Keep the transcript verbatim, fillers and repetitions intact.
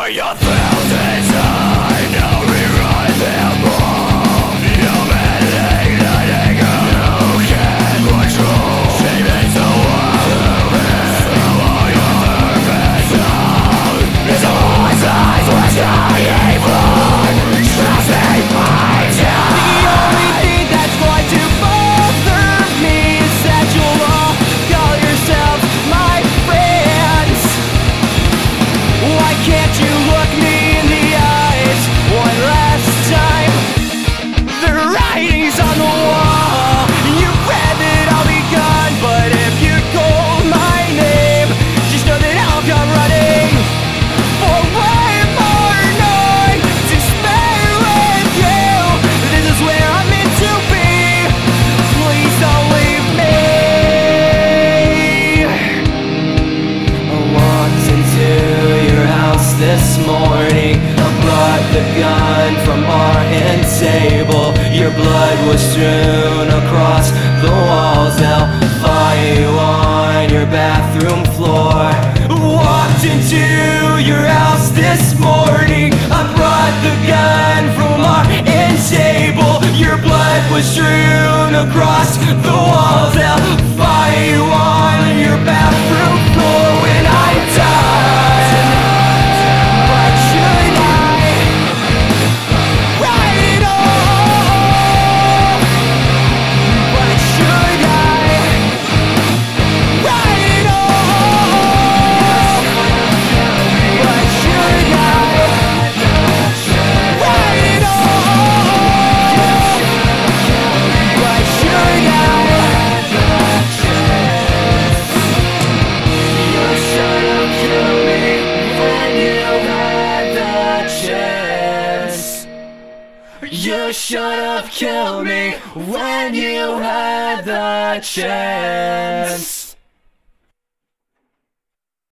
your thrills inside, no rewrite them all. You're manipulating, you can't control. Shame is the one some of your purpose now. It's a voice eyes what's dying blood. Trust me, my child. The only thing that's going to bother me is that you'll all call yourselves my friends. Why can't you look me in the eyes one last time? The writing's on the wall. You read that I'll be gone, but if you call my name, just know that I'll come running for one more night to spend with you. This is where I'm meant to be. Please don't leave me. I walked into your house this morning. I brought the gun from our end table. Your blood was strewn across the walls. Now find you on your bathroom floor. Walked into your house this morning. I brought the gun from our end table. Your blood was strewn across the walls. Now find you on your bathroom floor. When I'm done, what should I write it off? What should I write it off? What should I write it off? What should I? You should have killed me when you had the chance. You should have killed me when you had the chance.